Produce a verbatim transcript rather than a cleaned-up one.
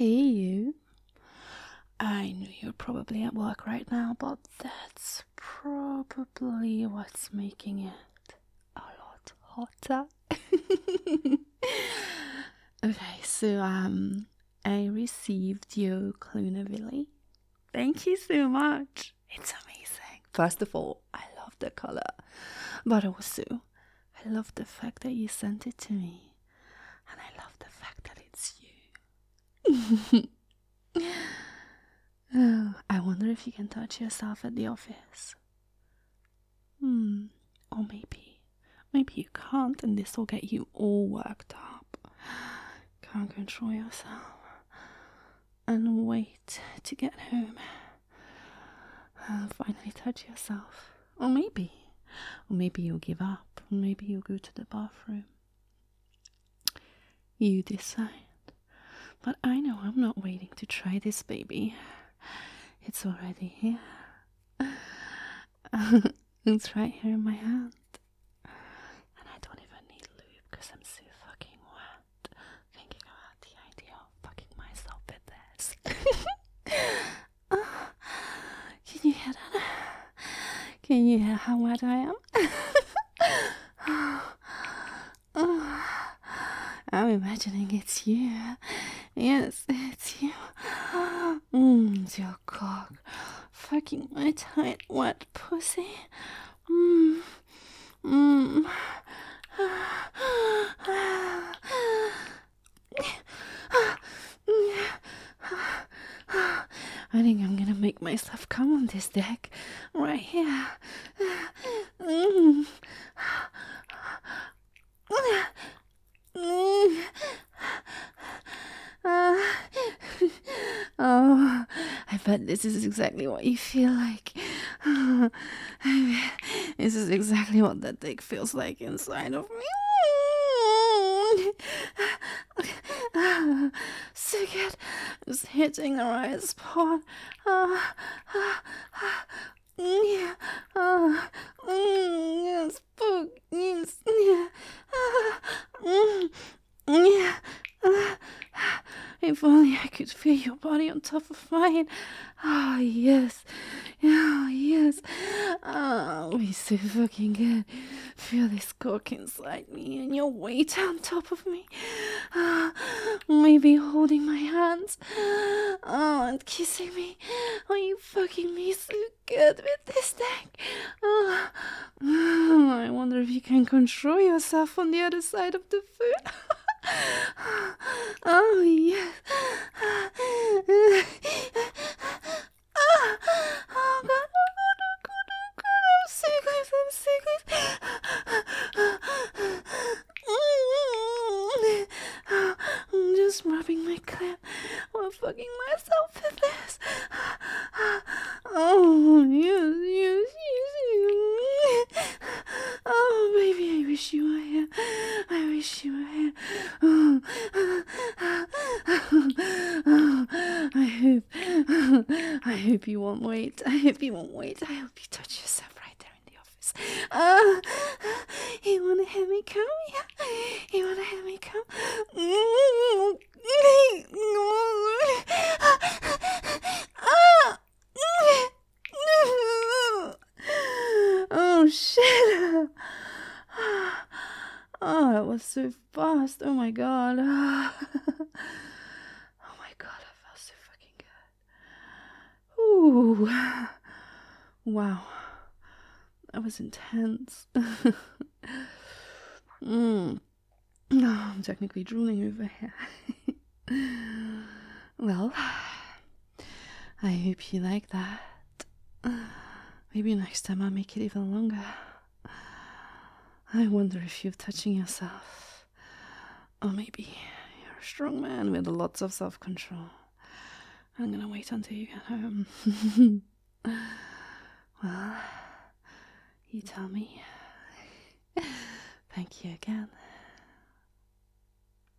Hey, you. I know you're probably at work right now, but that's probably what's making it a lot hotter. Okay, so um, I received your Clunavilli. Thank you so much. It's amazing. First of all, I love the color, but also I love the fact that you sent it to me, and I love the fact that it's you. Oh, I wonder if you can touch yourself at the office. Hmm. Or maybe, maybe you can't, and this will get you all worked up. Can't control yourself. And wait to get home. And finally touch yourself. Or maybe, or maybe you'll give up. Or maybe you'll go to the bathroom. You decide. But I know I'm not waiting to try this, baby. It's already here. It's right here in my hand. And I don't even need lube because I'm so fucking wet. Thinking about the idea of fucking myself with this. Oh, can you hear that? Can you hear how wet I am? Oh, I'm imagining it's you. Yes, it's you. Mmm, it's your cock. Fucking my tight, wet pussy. Mmm. Mmm. I think I'm gonna make myself come on this deck. Right here. Mm. Uh, oh, I bet this is exactly what you feel like. This is exactly what that dick feels like inside of me. So good. Just hitting the right spot. Uh, uh, uh, yeah. Uh, mm, yes, book. Yes. Yeah. Uh, mm, yeah. Uh, if only I could feel your body on top of mine. Ah, oh, yes. Oh, yes. Oh, it's so fucking good. Feel this cock inside me and your weight on top of me. Uh, maybe holding my hands. Oh, and kissing me. Oh, you fucking me so good with this thing. Oh, I wonder if you can control yourself on the other side of the foot. Oh, yes. Oh, God, oh, God, oh, God, oh, God, I'm so close, I'm so close. I'm just rubbing my clit while fucking myself with this. Oh, yes, yes, yes. Oh, baby, I wish you were here. I wish you were here. Oh, I hope, I hope you won't wait. I hope you won't wait. I hope you touch yourself right there in the office. Uh, you wanna hear me come? Yeah. You wanna hear me come? Oh shit. Oh, that was so fast. Oh my god. Oh my god, that felt so fucking good. Ooh. Wow. That was intense. mm. Oh, I'm technically drooling over here. Well, I hope you like that. Maybe next time I'll make it even longer. I wonder if you're touching yourself. Or maybe you're a strong man with lots of self-control. I'm gonna wait until you get home. Well, you tell me. Thank you again.